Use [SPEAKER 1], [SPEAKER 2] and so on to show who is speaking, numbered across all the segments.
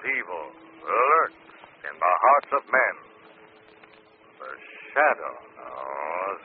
[SPEAKER 1] evil lurks in the hearts of men. The shadow knows.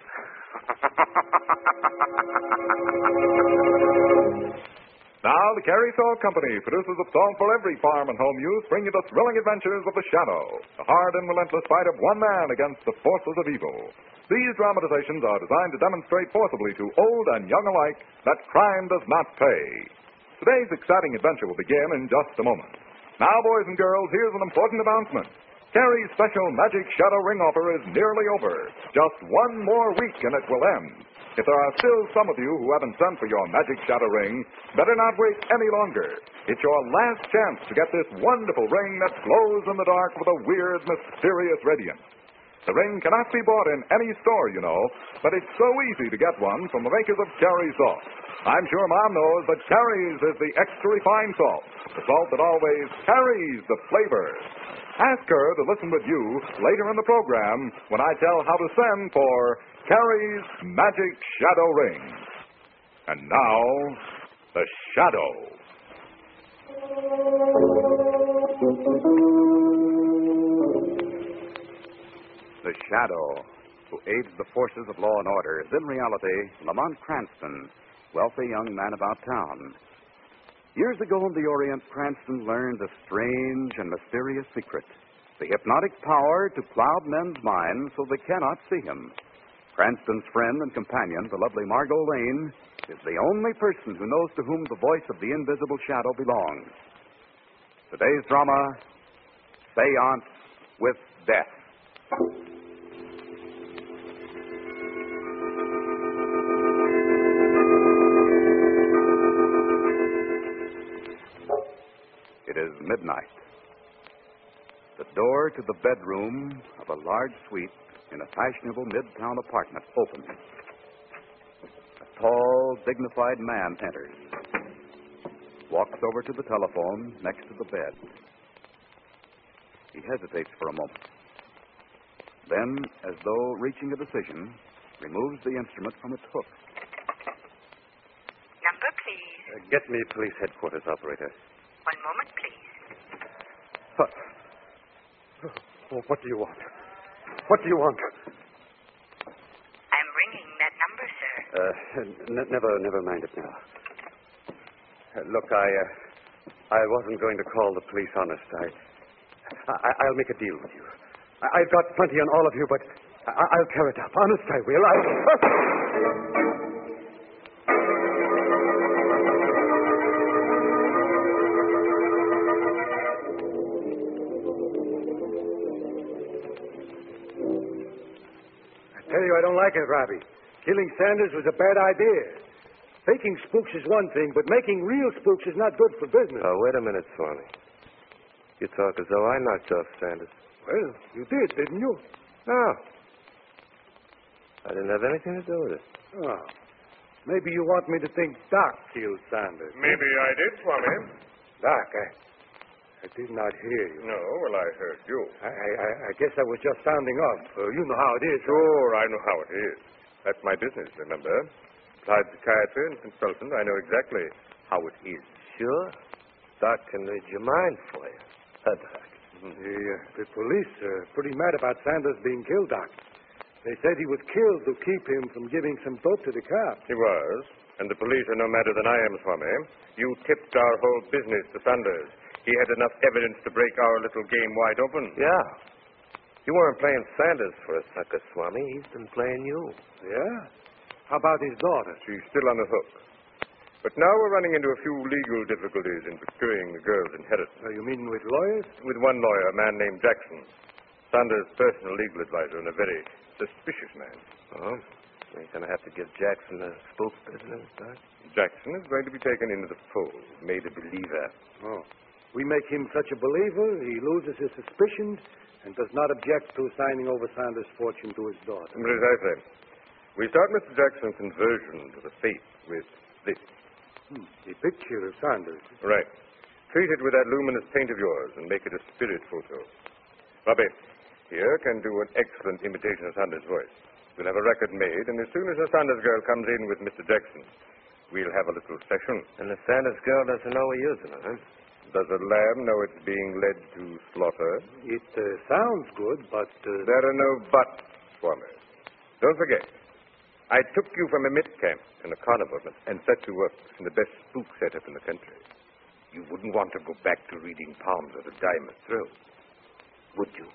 [SPEAKER 2] Now, the Carey Salt Company, producers of salt for every farm and home use, bring you the thrilling adventures of the Shadow, the hard and relentless fight of one man against the forces of evil. These dramatizations are designed to demonstrate forcibly to old and young alike that crime does not pay. Today's exciting adventure will begin in just a moment. Now, boys and girls, here's an important announcement. Carey's special Magic Shadow Ring offer is nearly over. Just one more week and it will end. If there are still some of you who haven't sent for your Magic Shadow Ring, better not wait any longer. It's your last chance to get this wonderful ring that glows in the dark with a weird, mysterious radiance. The ring cannot be bought in any store, you know, but it's so easy to get one from the makers of Carey Salt. I'm sure Mom knows that Carey's is the extra refined salt, the salt that always carries the flavor. Ask her to listen with you later in the program when I tell how to send for Carey's Magic Shadow Ring. And now, the Shadow.
[SPEAKER 3] The Shadow, who aids the forces of law and order, is in reality Lamont Cranston, wealthy young man about town. Years ago in the Orient, Cranston learned a strange and mysterious secret, the hypnotic power to cloud men's minds so they cannot see him. Cranston's friend and companion, the lovely Margot Lane, is the only person who knows to whom the voice of the invisible shadow belongs. Today's drama, Seance with Death. It is midnight. The door to the bedroom of a large suite in a fashionable midtown apartment opens. A tall, dignified man enters, walks over to the telephone next to the bed. He hesitates for a moment. Then, as though reaching a decision, removes the instrument from its hook.
[SPEAKER 4] Number, please.
[SPEAKER 1] Get me police headquarters, operator.
[SPEAKER 4] One moment, please.
[SPEAKER 1] What do you want? What do you want?
[SPEAKER 4] I'm ringing that number, sir.
[SPEAKER 1] Never mind it now. Look, I wasn't going to call the police, honest. I'll make a deal with you. I've got plenty on all of you, but I'll tear it up. Honest, I will.
[SPEAKER 5] I tell you, I don't like it, Robbie. Killing Sanders was a bad idea. Faking spooks is one thing, but making real spooks is not good for business.
[SPEAKER 6] Oh, wait a minute, Swami. You talk as though I knocked off Sanders.
[SPEAKER 5] Well, you did, didn't you?
[SPEAKER 6] No. I didn't have anything to do with it.
[SPEAKER 5] Oh. Maybe you want me to think Doc killed Sanders.
[SPEAKER 7] Maybe I did, Swami.
[SPEAKER 5] Doc, I did not hear you.
[SPEAKER 7] No, well, I heard you.
[SPEAKER 5] I guess I was just sounding off. You know how it is.
[SPEAKER 7] Sure, I know how it is. That's my business, remember? Applied psychiatry and consultant, I know exactly how it is.
[SPEAKER 6] Sure. Doc can read your mind for you. Doc.
[SPEAKER 5] The police are pretty mad about Sanders being killed, Doc. They said he was killed to keep him from giving some dope to the cops.
[SPEAKER 7] He was. And the police are no madder than I am, Swami. You tipped our whole business to Sanders. He had enough evidence to break our little game wide open.
[SPEAKER 6] Yeah. You weren't playing Sanders for a sucker, Swami. He's been playing you.
[SPEAKER 5] Yeah? How about his daughter?
[SPEAKER 7] She's still on the hook. But now we're running into a few legal difficulties in procuring the girl's inheritance.
[SPEAKER 5] You mean with lawyers?
[SPEAKER 7] With one lawyer, a man named Jackson. Sanders' personal legal advisor and a very suspicious man.
[SPEAKER 6] Oh? You're going to have to give Jackson the spook business, Doc?
[SPEAKER 7] Jackson is going to be taken into the fold, made a believer.
[SPEAKER 5] Oh. We make him such a believer, he loses his suspicions and does not object to signing over Sanders' fortune to his daughter.
[SPEAKER 7] Precisely. We start Mr. Jackson's conversion to the faith with this.
[SPEAKER 5] The picture of Sanders.
[SPEAKER 7] Right. Treat it with that luminous paint of yours and make it a spirit photo. Robbie, here can do an excellent imitation of Sanders' voice. We'll have a record made, and as soon as the Sanders girl comes in with Mr. Jackson, we'll have a little session.
[SPEAKER 6] And the Sanders girl doesn't know we're using her, huh?
[SPEAKER 7] Does a lamb know it's being led to slaughter?
[SPEAKER 5] It sounds good, but...
[SPEAKER 7] There are no buts, Swami. Don't forget, I took you from a mitt camp in a carnival and set you up in the best spook setup in the country. You wouldn't want to go back to reading palms at a diamond throat, would you?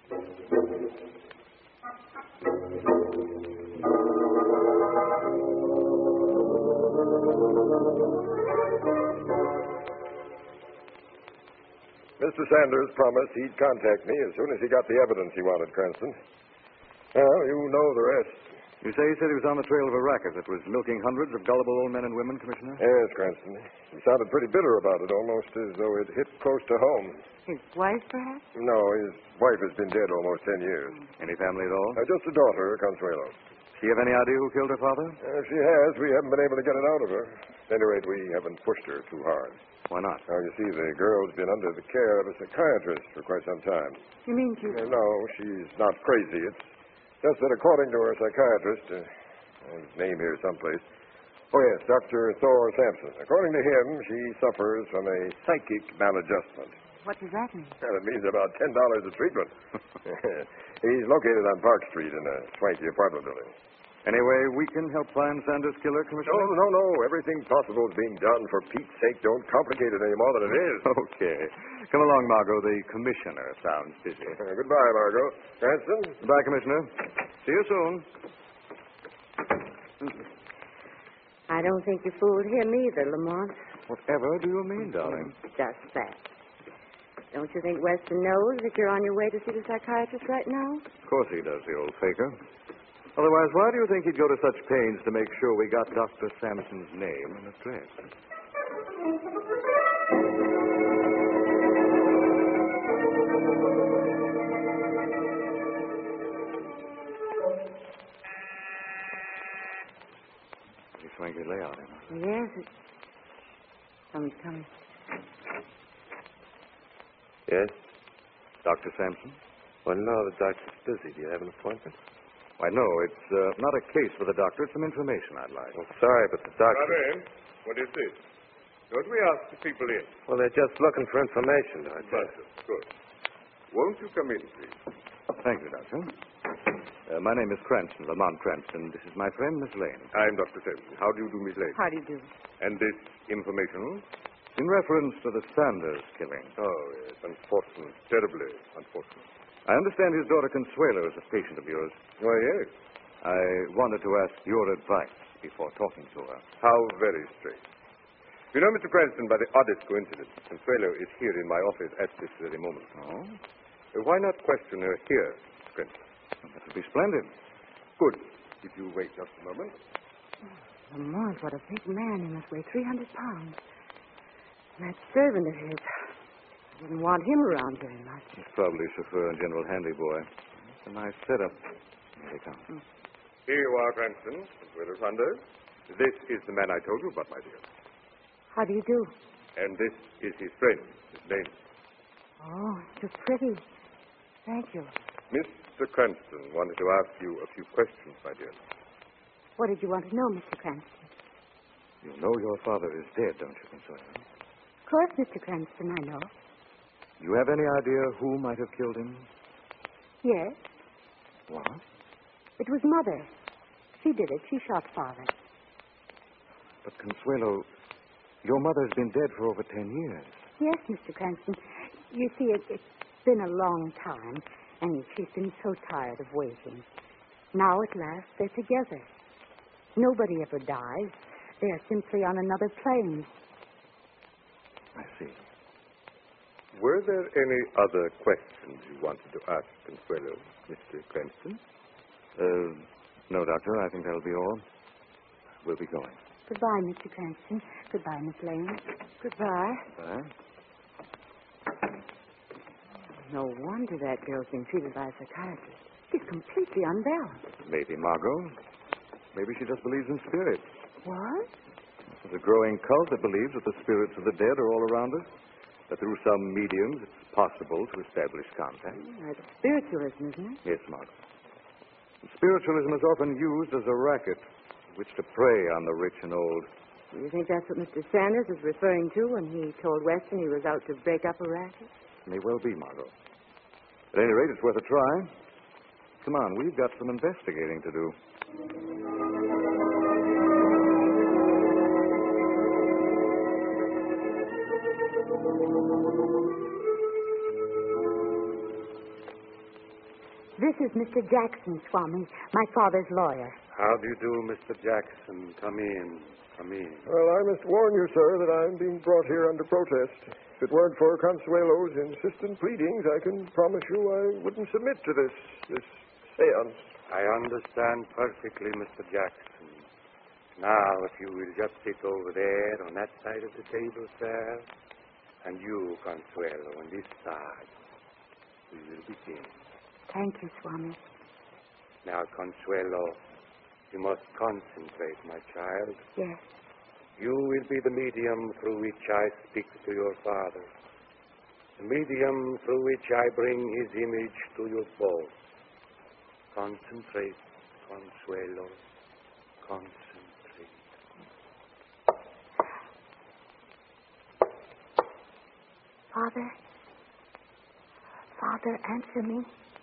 [SPEAKER 8] Mr. Sanders promised he'd contact me as soon as he got the evidence he wanted, Cranston. Well, you know the rest.
[SPEAKER 3] You say he said he was on the trail of a racket that was milking hundreds of gullible old men and women, Commissioner?
[SPEAKER 8] Yes, Cranston. He sounded pretty bitter about it, almost as though it hit close to home.
[SPEAKER 9] His wife, perhaps?
[SPEAKER 8] No, his wife has been dead almost 10 years.
[SPEAKER 3] Any family at all?
[SPEAKER 8] Just a daughter, Consuelo.
[SPEAKER 3] She have any idea who killed her father?
[SPEAKER 8] If she has, we haven't been able to get it out of her. At any rate, we haven't pushed her too hard.
[SPEAKER 3] Why not?
[SPEAKER 8] Now, you see, the girl's been under the care of a psychiatrist for quite some time.
[SPEAKER 9] You mean she...
[SPEAKER 8] No, she's not crazy. It's just that according to her psychiatrist, his name here someplace. Oh, yes, Dr. Thor Sampson. According to him, she suffers from a psychic maladjustment.
[SPEAKER 9] What does that mean?
[SPEAKER 8] Well, it means about $10 a treatment. He's located on Park Street in a swanky apartment building.
[SPEAKER 3] Anyway, we can help find Sanders' killer, Commissioner?
[SPEAKER 8] No. Everything possible is being done. For Pete's sake, don't complicate it any more than it is.
[SPEAKER 3] Okay. Come along, Margot. The commissioner sounds busy.
[SPEAKER 8] Goodbye, Margot. Cranston?
[SPEAKER 3] Goodbye, Commissioner. See you soon.
[SPEAKER 9] I don't think you fooled him either, Lamont.
[SPEAKER 3] Whatever do you mean, darling?
[SPEAKER 9] Just that. Don't you think Weston knows that you're on your way to see the psychiatrist right now?
[SPEAKER 3] Of course he does, the old faker. Otherwise, why do you think he'd go to such pains to make sure we got Dr. Sampson's name and address? Pretty swanky layout, isn't it?
[SPEAKER 9] Yes. Someone's coming.
[SPEAKER 7] Yes?
[SPEAKER 3] Dr. Sampson?
[SPEAKER 7] Well, no, the doctor's busy. Do you have an appointment?
[SPEAKER 3] Why, no, it's not a case for the doctor. It's some information I'd like.
[SPEAKER 7] Oh, sorry, but the doctor...
[SPEAKER 2] Come in. What is this? Don't we ask the people in?
[SPEAKER 7] Well, they're just looking for information, Doctor.
[SPEAKER 2] Good. Won't you come in, please?
[SPEAKER 3] Thank you, Doctor. My name is Cranston, Lamont Cranston. This is my friend, Miss Lane.
[SPEAKER 2] I'm Dr. Sampson. How do you do, Miss Lane?
[SPEAKER 9] How do you do?
[SPEAKER 2] And this information?
[SPEAKER 3] In reference to the Sanders killing.
[SPEAKER 2] Oh, yes. Unfortunate. Terribly unfortunate.
[SPEAKER 3] I understand his daughter Consuelo is a patient of yours.
[SPEAKER 2] Why, yes.
[SPEAKER 3] I wanted to ask your advice before talking to her.
[SPEAKER 2] How very strange. You know, Mr. Cranston, by the oddest coincidence, Consuelo is here in my office at this very moment.
[SPEAKER 3] Oh?
[SPEAKER 2] Why not question her here, Mr. Cranston?
[SPEAKER 3] Well, that would be splendid.
[SPEAKER 2] Good. If you wait just a moment.
[SPEAKER 9] Lamont, what a big man. He must weigh 300 pounds. And that servant of his... I wouldn't want him around very much.
[SPEAKER 3] He's probably chauffeur and general handy boy. It's a nice setup. Here he comes.
[SPEAKER 2] Here you are, Cranston, Consuelo Sanders. This is the man I told you about, my dear.
[SPEAKER 9] How do you do?
[SPEAKER 2] And this is his friend, Miss Lane.
[SPEAKER 9] Oh, you're pretty. Thank you.
[SPEAKER 2] Mr. Cranston wanted to ask you a few questions, my dear.
[SPEAKER 9] What did you want to know, Mr. Cranston?
[SPEAKER 3] You know your father is dead, don't you, Consuelo?
[SPEAKER 9] Of course, Mr. Cranston, I know.
[SPEAKER 3] You have any idea who might have killed him?
[SPEAKER 9] Yes,
[SPEAKER 3] What?
[SPEAKER 9] it was Mother. She did it. She shot Father.
[SPEAKER 3] But, Consuelo, your mother's been dead for over 10 years.
[SPEAKER 9] Yes, Mr. Cranston. You see, it's been a long time, and she's been so tired of waiting. Now, at last, they're together. Nobody ever dies. They're simply on another plane.
[SPEAKER 3] I see.
[SPEAKER 2] Were there any other questions you wanted to ask Consuelo, Mr. Cranston?
[SPEAKER 3] No, Doctor. I think that'll be all. We'll be going.
[SPEAKER 9] Goodbye, Mr. Cranston. Goodbye, Miss Lane. Goodbye.
[SPEAKER 3] Bye.
[SPEAKER 9] No wonder that girl's been treated by a psychiatrist. She's completely unbalanced.
[SPEAKER 3] Maybe Margot. Maybe she just believes in spirits.
[SPEAKER 9] What?
[SPEAKER 3] There's a growing cult that believes that the spirits of the dead are all around us. That through some mediums it's possible to establish contact.
[SPEAKER 9] That's spiritualism, isn't it?
[SPEAKER 3] Yes, Margot. Spiritualism is often used as a racket with which to prey on the rich and old.
[SPEAKER 9] Do you think that's what Mr. Sanders was referring to when he told Weston he was out to break up a racket?
[SPEAKER 2] May well be, Margot. At any rate, it's worth a try. Come on, we've got some investigating to do.
[SPEAKER 9] This is Mr. Jackson, Swami, my father's lawyer.
[SPEAKER 5] How do you do, Mr. Jackson? Come in. Come in.
[SPEAKER 8] Well, I must warn you, sir, that I'm being brought here under protest. If it weren't for Consuelo's insistent pleadings, I can promise you I wouldn't submit to this seance.
[SPEAKER 5] I understand perfectly, Mr. Jackson. Now, if you will just sit over there on that side of the table, sir, and you, Consuelo, on this side, we will begin.
[SPEAKER 9] Thank you, Swami.
[SPEAKER 5] Now, Consuelo, you must concentrate, my child.
[SPEAKER 9] Yes.
[SPEAKER 5] You will be the medium through which I speak to your father. The medium through which I bring his image to you both. Concentrate, Consuelo. Concentrate.
[SPEAKER 9] Father, answer me.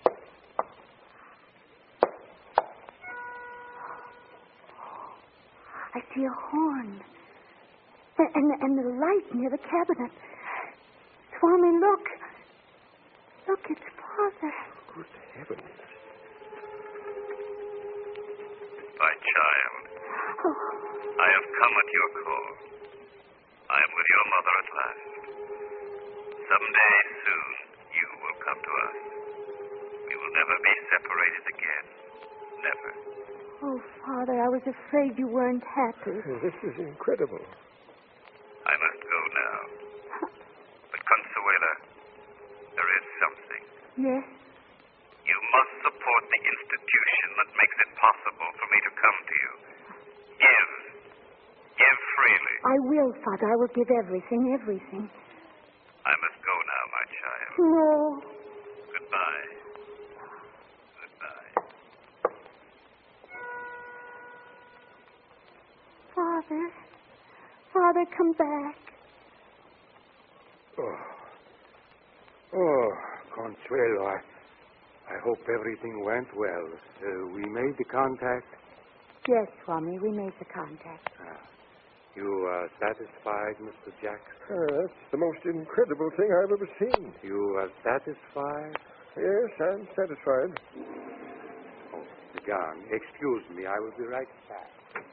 [SPEAKER 9] I see a horn. And the light near the cabinet. Swami, look. Look, it's Father.
[SPEAKER 8] Good heavens.
[SPEAKER 10] My child, I have come at your call. I am with your mother at last. Someday soon, you will come to us. We will never be separated again. Never.
[SPEAKER 9] Oh, Father, I was afraid you weren't happy.
[SPEAKER 8] This is incredible.
[SPEAKER 10] I must go now. But Consuela, there is something.
[SPEAKER 9] Yes?
[SPEAKER 10] You must support the institution that makes it possible for me to come to you. Give. Give freely.
[SPEAKER 9] I will, Father. I will give everything.
[SPEAKER 10] I must go now, my child.
[SPEAKER 9] No.
[SPEAKER 10] Goodbye. Goodbye.
[SPEAKER 9] Father, come back.
[SPEAKER 5] Oh, Consuelo, I hope everything went well. We made the contact.
[SPEAKER 9] Yes, Swami, we made the contact.
[SPEAKER 5] You are satisfied, Mr. Jackson?
[SPEAKER 8] That's the most incredible thing I've ever seen.
[SPEAKER 5] You are satisfied?
[SPEAKER 8] Yes, I'm satisfied.
[SPEAKER 5] Oh, the gong. Excuse me, I will be right back.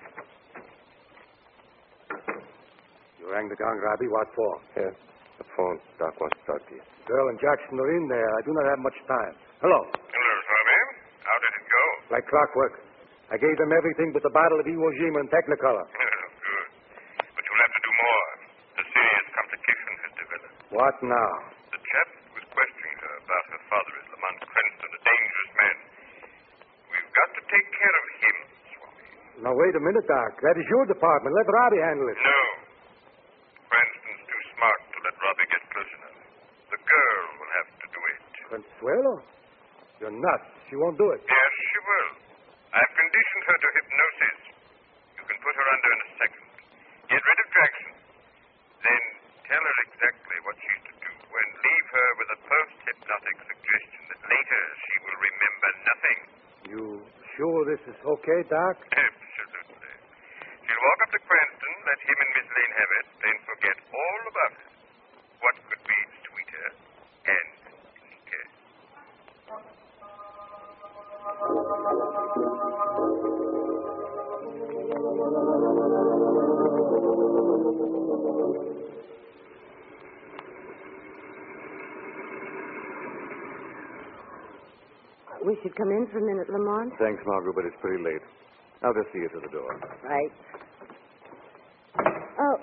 [SPEAKER 5] You rang the gong, Robbie. What for?
[SPEAKER 6] Yes, the phone. Doc wants to talk to you.
[SPEAKER 5] Girl and Jackson are in there. I do not have much time. Hello.
[SPEAKER 10] Hello, Swami. How did it go?
[SPEAKER 5] Like clockwork. I gave them everything but the bottle of Iwo Jima and Technicolor.
[SPEAKER 10] Good. But you'll have to do more. A serious complication has developed.
[SPEAKER 5] What now?
[SPEAKER 10] The chap was questioning her about her father is Lamont Cranston, a dangerous man. We've got to take care of him, Swami.
[SPEAKER 5] Now, wait a minute, Doc. That is your department. Let Robbie handle it.
[SPEAKER 10] No. Cranston's too smart to let Robbie get close enough. The girl will have to do it.
[SPEAKER 5] Consuelo? You're nuts. She won't do it.
[SPEAKER 10] Yes, she will. I've conditioned her to hypnosis. You can put her under in a second. Get rid of Jackson. Then tell her exactly what she's to do and leave her with a post-hypnotic suggestion that later she will remember nothing.
[SPEAKER 5] You sure this is okay, Doc?
[SPEAKER 10] Absolutely. She'll walk up to Cranston, let him and Miss Lane have it, then forget all about it. What could be sweeter and neater?
[SPEAKER 9] We should come in for a minute, Lamont.
[SPEAKER 2] Thanks, Margaret, but it's pretty late. I'll just see you to the door.
[SPEAKER 9] Right. Oh.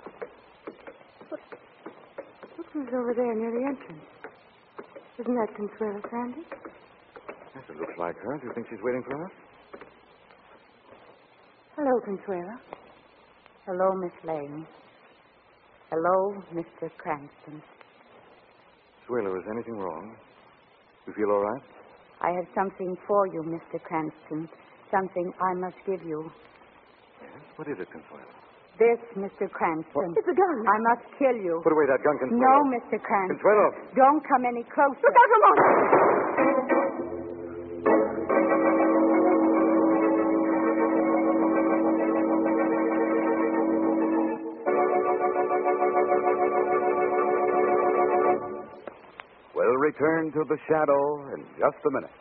[SPEAKER 9] Look who's over there near the entrance. Isn't that Consuelo Sanders?
[SPEAKER 2] Yes, it looks like her. Do you think she's waiting for us?
[SPEAKER 9] Hello, Consuelo. Hello, Miss Lane. Hello, Mr. Cranston.
[SPEAKER 2] Consuelo, is anything wrong? You feel all right?
[SPEAKER 9] I have something for you, Mr. Cranston. Something I must give you.
[SPEAKER 2] Yes? What is it, Consuelo?
[SPEAKER 9] This, Mr. Cranston.
[SPEAKER 11] It's a gun.
[SPEAKER 9] I must kill you.
[SPEAKER 8] Put away that gun, Consuelo.
[SPEAKER 9] No, Mr. Cranston.
[SPEAKER 8] Consuelo.
[SPEAKER 9] Don't come any closer.
[SPEAKER 11] Look out, Lamont!
[SPEAKER 3] We'll return to the shadow in just a minute.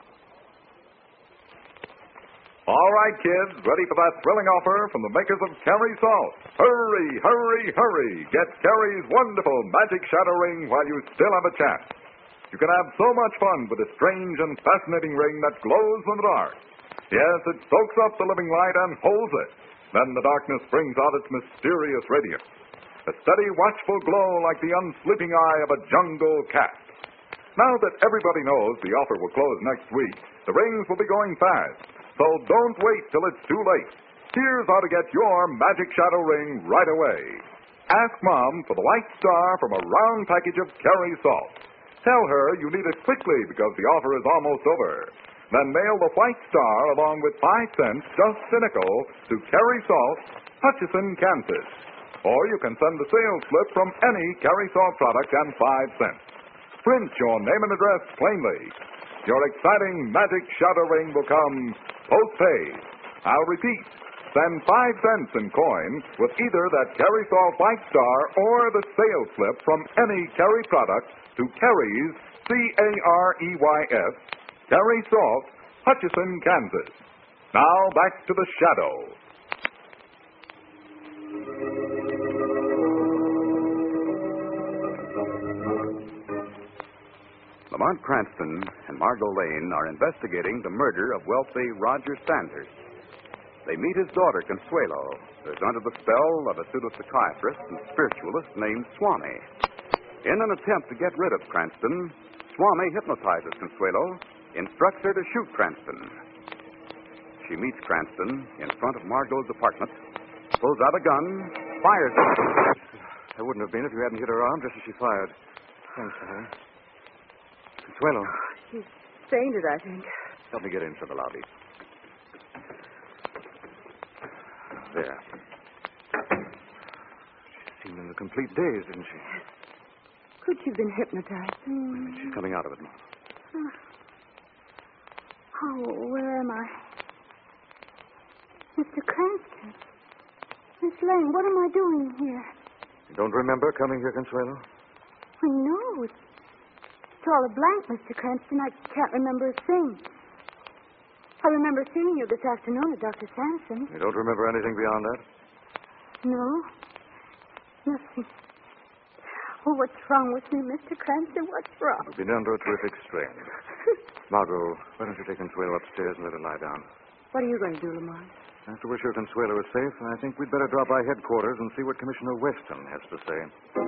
[SPEAKER 2] All right, kids, ready for that thrilling offer from the makers of Carrie Salt. Hurry, hurry, hurry. Get Carrie's wonderful magic shadow ring while you still have a chance. You can have so much fun with a strange and fascinating ring that glows in the dark. Yes, it soaks up the living light and holds it. Then the darkness brings out its mysterious radiance. A steady, watchful glow like the unsleeping eye of a jungle cat. Now that everybody knows the offer will close next week, the rings will be going fast. So don't wait till it's too late. Here's how to get your magic shadow ring right away. Ask Mom for the white star from a round package of Carrie Salt. Tell her you need it quickly because the offer is almost over. Then mail the white star along with 5 cents, just a nickel, to Carrie Salt, Hutchison, Kansas. Or you can send the sales slip from any Carrie Salt product and 5 cents. Print your name and address plainly. Your exciting magic shadow ring will come postpaid. I'll repeat. Send 5 cents in coin with either that Carrie Salt White Star or the sales slip from any Carrie product to Carrie's, Careys, Carrie Salt, Hutchison, Kansas. Now back to the shadow.
[SPEAKER 3] Lamont Cranston and Margot Lane are investigating the murder of wealthy Roger Sanders. They meet his daughter, Consuelo, who is under the spell of a pseudo-psychiatrist and spiritualist named Swami. In an attempt to get rid of Cranston, Swami hypnotizes Consuelo, instructs her to shoot Cranston. She meets Cranston in front of Margot's apartment, pulls out a gun, fires it.
[SPEAKER 8] I wouldn't have been if you hadn't hit her arm just as she fired. Thanks, Harry. Consuelo.
[SPEAKER 11] She's fainted, I think.
[SPEAKER 8] Help me get into the lobby. There. She seemed in a complete daze, didn't she?
[SPEAKER 11] Could she have been hypnotized?
[SPEAKER 8] She's coming out of it now.
[SPEAKER 9] Oh, where am I? Mr. Cranston. Miss Lane, what am I doing here?
[SPEAKER 8] You don't remember coming here, Consuelo?
[SPEAKER 9] I know. It's all a blank, Mr. Cranston. I can't remember a thing. I remember seeing you this afternoon at Dr. Sampson.
[SPEAKER 8] You don't remember anything beyond that?
[SPEAKER 9] No. Nothing. Oh, what's wrong with me, Mr. Cranston? What's wrong?
[SPEAKER 8] You've been under a terrific strain. Margot, why don't you take Consuelo upstairs and let her lie down?
[SPEAKER 9] What are you going to do, Lamont?
[SPEAKER 8] After we're sure Consuelo is safe, I think we'd better drop by headquarters and see what Commissioner Weston has to say.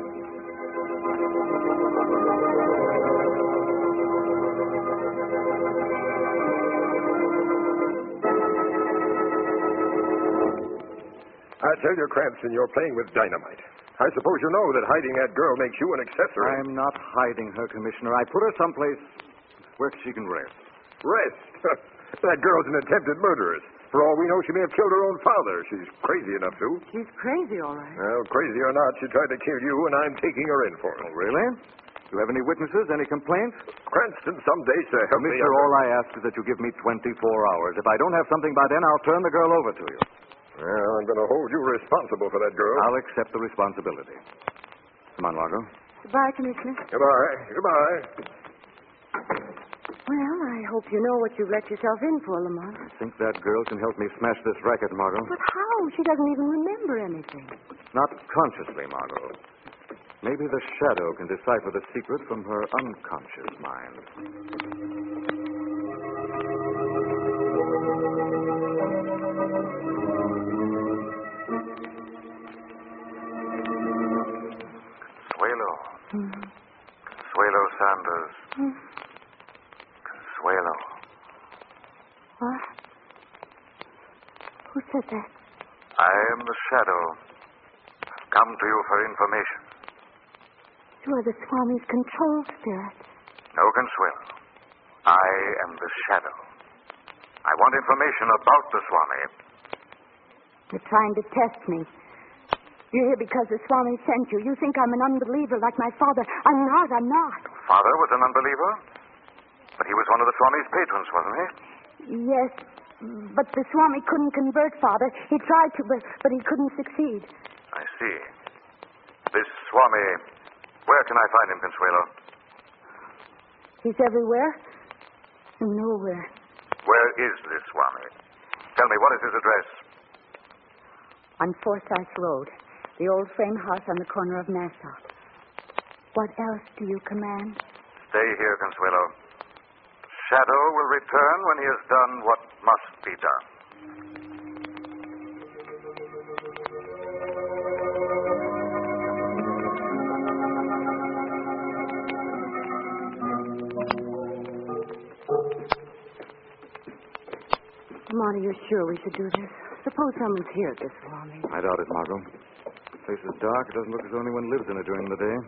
[SPEAKER 12] I tell you, Cranston, you're playing with dynamite. I suppose you know that hiding that girl makes you an accessory.
[SPEAKER 8] I'm not hiding her, Commissioner. I put her someplace where she can rest.
[SPEAKER 12] Rest? That girl's an attempted murderess. For all we know, she may have killed her own father. She's crazy enough to.
[SPEAKER 11] She's crazy, all right.
[SPEAKER 12] Well, crazy or not, she tried to kill you, and I'm taking her in for it.
[SPEAKER 8] Oh, really? Do you have any witnesses, any complaints?
[SPEAKER 12] Cranston, some day, sir, help me.
[SPEAKER 8] Commissioner, all I ask is that you give me 24 hours. If I don't have something by then, I'll turn the girl over to you.
[SPEAKER 12] Well, I'm going to hold you responsible for that girl.
[SPEAKER 8] I'll accept the responsibility. Come on, Margot.
[SPEAKER 11] Goodbye, Commissioner.
[SPEAKER 12] Goodbye. Goodbye.
[SPEAKER 11] Well, I hope you know what you've let yourself in for, Lamont.
[SPEAKER 8] I think that girl can help me smash this racket, Margot.
[SPEAKER 11] But how? She doesn't even remember anything.
[SPEAKER 8] Not consciously, Margot. Maybe the shadow can decipher the secret from her unconscious mind.
[SPEAKER 10] Consuelo Sanders. Consuelo.
[SPEAKER 9] What? Who said that?
[SPEAKER 10] I am the shadow. I've come to you for information.
[SPEAKER 9] You are the Swami's control spirit.
[SPEAKER 10] No, Consuelo. I am the shadow. I want information about the Swami.
[SPEAKER 9] You're trying to test me. You're here because the Swami sent you. You think I'm an unbeliever like my father. I'm not.
[SPEAKER 3] Father was an unbeliever? But he was one of the Swami's patrons, wasn't he?
[SPEAKER 9] Yes, but the Swami couldn't convert Father. He tried to, but he couldn't succeed.
[SPEAKER 3] I see. This Swami, where can I find him, Consuelo?
[SPEAKER 9] He's everywhere and nowhere.
[SPEAKER 3] Where is this Swami? Tell me, what is his address?
[SPEAKER 9] On Forsyth Road, the old frame house on the corner of Nassau. What else do you command?
[SPEAKER 3] Stay here, Consuelo. Shadow will return when he has done what must be done.
[SPEAKER 11] Lamont, are you sure we should do this? Suppose someone's here at this Swami.
[SPEAKER 13] I doubt it, Margot. The place is dark. It doesn't look as though anyone lives in it during the day.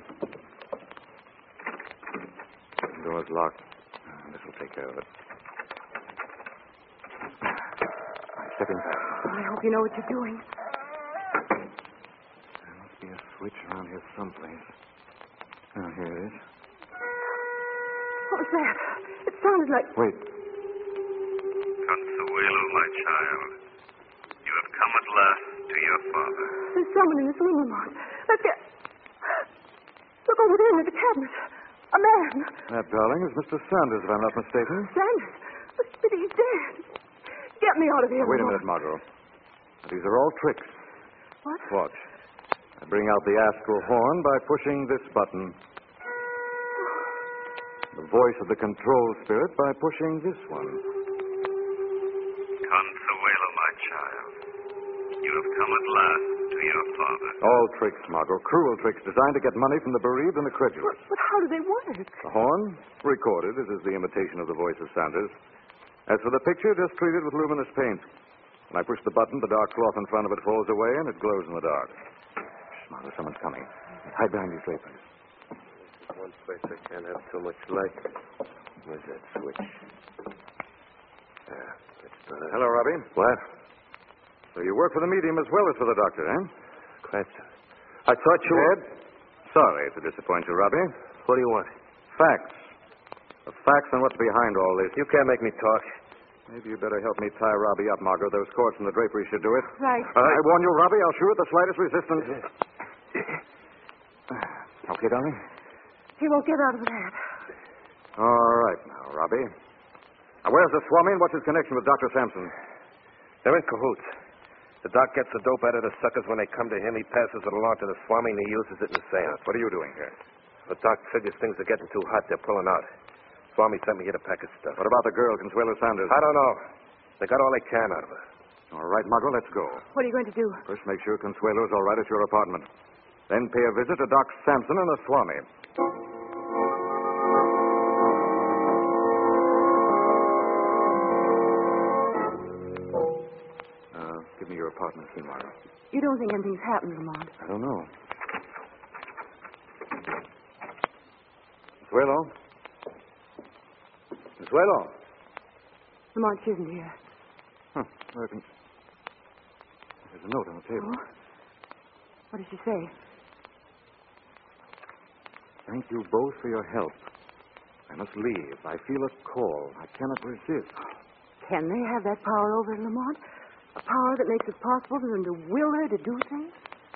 [SPEAKER 13] The door's locked. This will take care of it. Step inside.
[SPEAKER 11] I hope you know what you're doing.
[SPEAKER 13] There must be a switch around here someplace. Oh, here it is.
[SPEAKER 11] What was that? It sounded like...
[SPEAKER 13] Wait.
[SPEAKER 10] Consuelo, my child. You have come at last to your father.
[SPEAKER 11] There's someone in this room, Lamont. Let's get... Look over there in the cabinet. A man.
[SPEAKER 13] That, darling, is Mr. Sanders, if I'm not mistaken.
[SPEAKER 11] Sanders? But he's dead. Get me out of here,
[SPEAKER 13] Wait a
[SPEAKER 11] Lamont.
[SPEAKER 13] minute, Margot. These are all tricks.
[SPEAKER 11] What?
[SPEAKER 13] Watch. I bring out the astral horn by pushing this button. The voice of the control spirit by pushing this one.
[SPEAKER 10] Consuelo, my child. You have come at last to your father.
[SPEAKER 13] All tricks, Margot. Cruel tricks designed to get money from the bereaved and the credulous.
[SPEAKER 11] But how do they work?
[SPEAKER 13] The horn, recorded. It is the imitation of the voice of Sanders. As for the picture, just treat it with luminous paint. When I push the button, the dark cloth in front of it falls away and it glows in the dark. Shh, Margot, someone's coming. Hide behind these draperies.
[SPEAKER 6] One place I can't have so much light. Where's that switch? Yeah, that's done it.
[SPEAKER 13] Hello, Robbie.
[SPEAKER 6] What?
[SPEAKER 13] So you work for the medium as well as for the doctor, eh?
[SPEAKER 6] Cranston. I thought you...
[SPEAKER 13] Ed? Sorry to disappoint you, Robbie.
[SPEAKER 6] What do you want?
[SPEAKER 13] Facts. The facts on what's behind all this.
[SPEAKER 6] You can't make me talk.
[SPEAKER 13] Maybe you better help me tie Robbie up, Margot. Those cords from the drapery should do it.
[SPEAKER 11] Right.
[SPEAKER 13] I warn you, Robbie, I'll shoot at the slightest resistance. Okay, darling?
[SPEAKER 11] He won't get out of that.
[SPEAKER 13] All right now, Robbie. Now, where's the Swami and what's his connection with Dr. Sampson?
[SPEAKER 6] They're in cahoots. The doc gets the dope out of the suckers when they come to him. He passes it along to the Swami and he uses it in the seance.
[SPEAKER 13] What are you doing here?
[SPEAKER 6] The doc figures things are getting too hot. They're pulling out. Swami sent me here to pack his stuff.
[SPEAKER 13] What about the girl, Consuelo Sanders?
[SPEAKER 6] I don't know. They got all they can out of her.
[SPEAKER 13] All right, Margot, let's go.
[SPEAKER 11] What are you going to do?
[SPEAKER 13] First, make sure Consuelo's all right at your apartment. Then pay a visit to Doc Sampson and the Swami. Give me your apartment key, Margot.
[SPEAKER 11] You don't think anything's happened, Lamont?
[SPEAKER 13] I don't know. Consuelo? Consuelo?
[SPEAKER 11] Lamont, she isn't here.
[SPEAKER 13] Huh. There's a note on the table.
[SPEAKER 11] Oh? What did she say?
[SPEAKER 13] Thank you both for your help. I must leave. I feel a call. I cannot resist.
[SPEAKER 11] Can they have that power over her, Lamont? A power that makes it possible for them to will her to do things?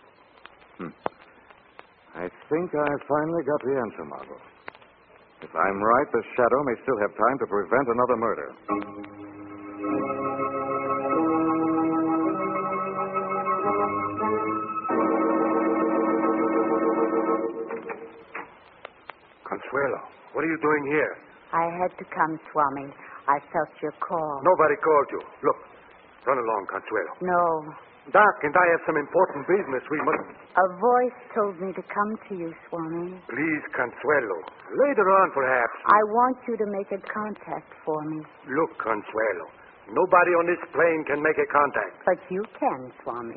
[SPEAKER 13] I think I finally got the answer, Margot. If I'm right, the Shadow may still have time to prevent another murder.
[SPEAKER 5] Consuelo, what are you doing here?
[SPEAKER 9] I had to come, Swami. I felt your call.
[SPEAKER 5] Nobody called you. Look, run along, Consuelo.
[SPEAKER 9] No.
[SPEAKER 5] Doc and I have some important business. We must...
[SPEAKER 9] A voice told me to come to you, Swami.
[SPEAKER 5] Please, Consuelo. Later on, perhaps.
[SPEAKER 9] I want you to make a contact for me.
[SPEAKER 5] Look, Consuelo. Nobody on this plane can make a contact.
[SPEAKER 9] But you can, Swami.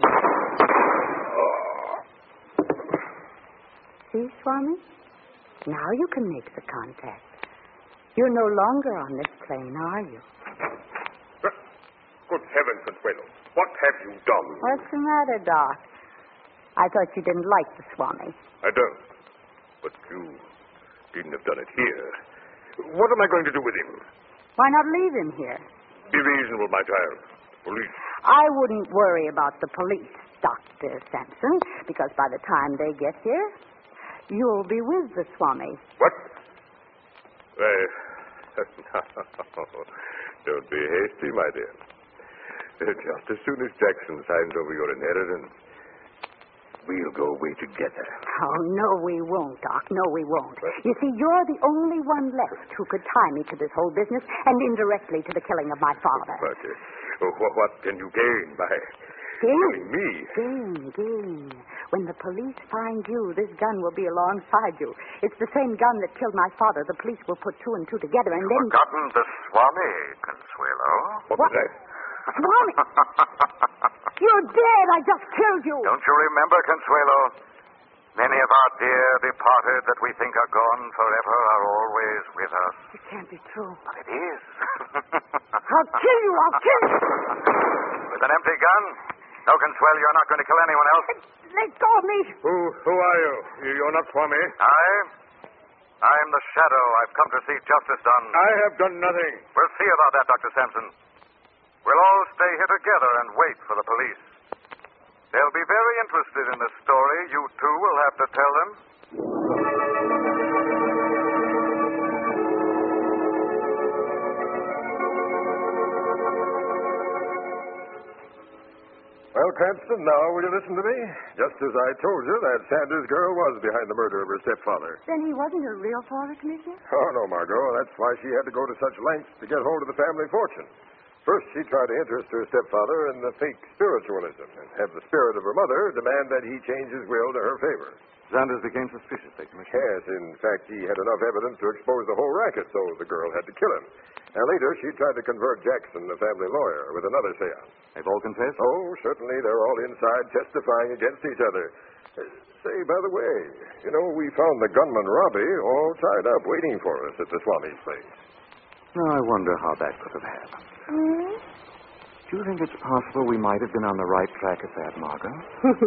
[SPEAKER 9] See, Swami? Now you can make the contact. You're no longer on this plane, are you?
[SPEAKER 7] Good heavens, Consuelo. What have you done?
[SPEAKER 9] What's the matter, Doc? I thought you didn't like the Swami.
[SPEAKER 7] I don't. But you needn't have done it here. What am I going to do with him?
[SPEAKER 9] Why not leave him here?
[SPEAKER 7] Be reasonable, my child. Police.
[SPEAKER 9] I wouldn't worry about the police, Dr. Sampson, because by the time they get here, you'll be with the Swami.
[SPEAKER 7] What? No. Don't be hasty, my dear. Just as soon as Jackson signs over your inheritance, we'll go away together.
[SPEAKER 9] Oh, no, we won't, Doc. No, we won't. You see, you're the only one left who could tie me to this whole business and indirectly to the killing of my father.
[SPEAKER 7] But what can you gain by killing me?
[SPEAKER 9] Gain. When the police find you, this gun will be alongside you. It's the same gun that killed my father. The police will put two and two together and then...
[SPEAKER 10] Forgotten the Swami, Consuelo.
[SPEAKER 7] What?
[SPEAKER 9] Swami! You're dead. I just killed you.
[SPEAKER 10] Don't you remember, Consuelo? Many of our dear departed that we think are gone forever are always with us.
[SPEAKER 9] It can't be true.
[SPEAKER 10] But it is.
[SPEAKER 9] I'll kill you.
[SPEAKER 10] With an empty gun? No, Consuelo, you're not going to kill anyone else.
[SPEAKER 9] Let go of me.
[SPEAKER 7] Who are you? You're not Swami?
[SPEAKER 10] I am the Shadow. I've come to see justice done.
[SPEAKER 7] I have done nothing.
[SPEAKER 10] We'll see about that, Dr. Sampson. We'll all stay here together and wait for the police. They'll be very interested in this story. You two will have to tell them.
[SPEAKER 8] Well, Cranston, now will you listen to me? Just as I told you, that Sanders girl was behind the murder of her stepfather.
[SPEAKER 9] Then he wasn't her real father, Commissioner?
[SPEAKER 8] Oh, no, Margot. That's why she had to go to such lengths to get hold of the family fortune. First, she tried to interest her stepfather in the fake spiritualism and have the spirit of her mother demand that he change his will to her favor.
[SPEAKER 13] Sanders became suspicious, Commissioner.
[SPEAKER 8] Yes, in fact, he had enough evidence to expose the whole racket, so the girl had to kill him. And later, she tried to convert Jackson, the family lawyer, with another seance.
[SPEAKER 13] They've all confessed?
[SPEAKER 8] Oh, certainly. They're all inside testifying against each other. Say, by the way, we found the gunman, Robbie, all tied up waiting for us at the Swami's place.
[SPEAKER 13] Now, I wonder how that could have happened. Do you think it's possible we might have been on the right track at that, Margot?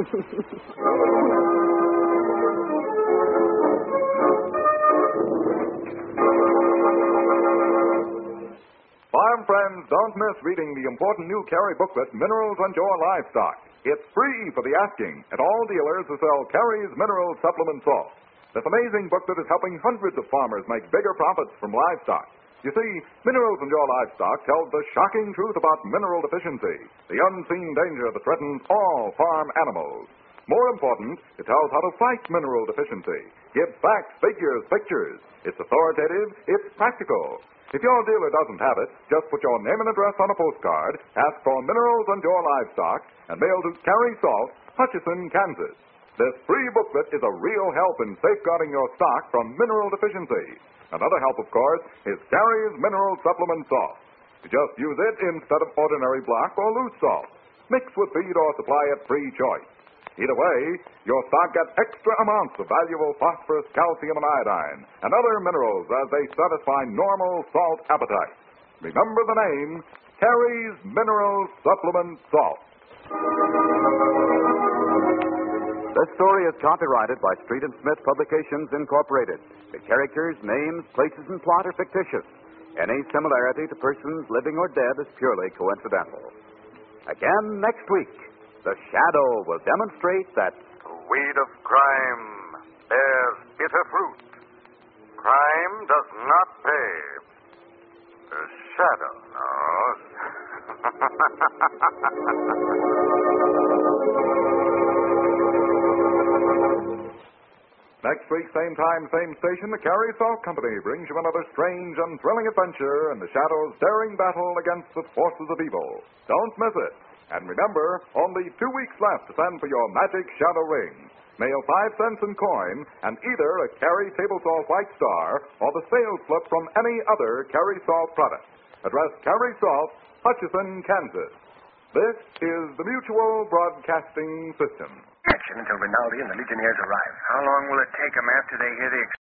[SPEAKER 2] Farm friends, don't miss reading the important new Carey booklet, Minerals on Your Livestock. It's free for the asking at all dealers who sell Carey's Mineral Supplement Salt. This amazing booklet is helping hundreds of farmers make bigger profits from livestock. You see, Minerals on Your Livestock tells the shocking truth about mineral deficiency, the unseen danger that threatens all farm animals. More important, it tells how to fight mineral deficiency. Gives facts, figures, pictures. It's authoritative, it's practical. If your dealer doesn't have it, just put your name and address on a postcard, ask for Minerals on Your Livestock, and mail to Carey Salt, Hutchison, Kansas. This free booklet is a real help in safeguarding your stock from mineral deficiency. Another help, of course, is Carey's Mineral Supplement Salt. You just use it instead of ordinary black or loose salt. Mix with feed or supply at free choice. Either way, your stock gets extra amounts of valuable phosphorus, calcium, and iodine, and other minerals as they satisfy normal salt appetite. Remember the name, Carey's Mineral Supplement Salt.
[SPEAKER 3] This story is copyrighted by Street and Smith Publications, Incorporated. The characters, names, places, and plot are fictitious. Any similarity to persons living or dead is purely coincidental. Again next week, the Shadow will demonstrate that
[SPEAKER 10] The weed of crime bears bitter fruit. Crime does not pay. The Shadow knows.
[SPEAKER 2] Next week, same time, same station, the Carey Salt Company brings you another strange and thrilling adventure in the Shadow's daring battle against the forces of evil. Don't miss it. And remember, only 2 weeks left to send for your magic Shadow ring. Mail 5 cents in coin and either a Carey Table Salt White Star or the sales slip from any other Carey Salt product. Address Carey Salt, Hutchison, Kansas. This is the Mutual Broadcasting System.
[SPEAKER 6] Action until Rinaldi and the Legionnaires arrive. How long will it take them after they hear the